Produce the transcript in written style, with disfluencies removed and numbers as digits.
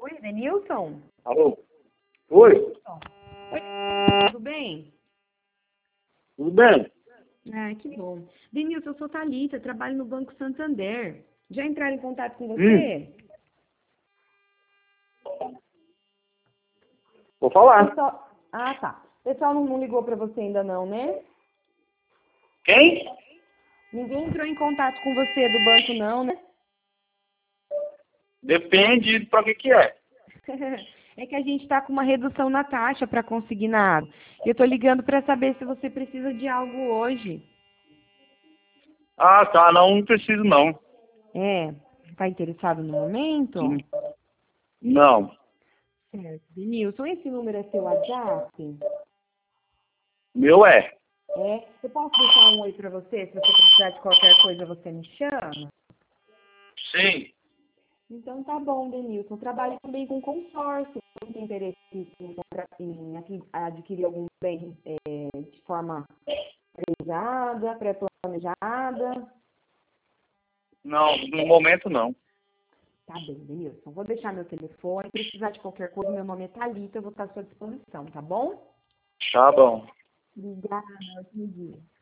Oi, Denilson? Alô? Oi? Oi, tudo bem? Tudo bem? Ah, que bom. Denilson, eu sou Thalita, trabalho no Banco Santander. Já entraram em contato com você? Vou falar. Ah, tá. O pessoal não ligou para você ainda não, né? Quem? Ninguém entrou em contato com você do banco não, né? Depende pra que é. É que a gente está com uma redução na taxa para consignar. Eu estou ligando para saber se você precisa de algo hoje. Ah, tá. Não preciso, não. É, está interessado no momento? Hum, Não. Certo. Denilson, esse número é seu WhatsApp? Meu é. É. Eu posso deixar um oi para você? Se você precisar de qualquer coisa, você me chama? Sim. Então tá bom, Denilson. Eu trabalho também com consórcio. Você tem interesse em adquirir algum bem de forma organizada, pré-planejada? Não, no momento não. Tá bem, Denilson. Vou deixar meu telefone. Se precisar de qualquer coisa, meu nome é Thalita, eu vou estar à sua disposição, tá bom? Tá bom. Obrigada, ótimo dia.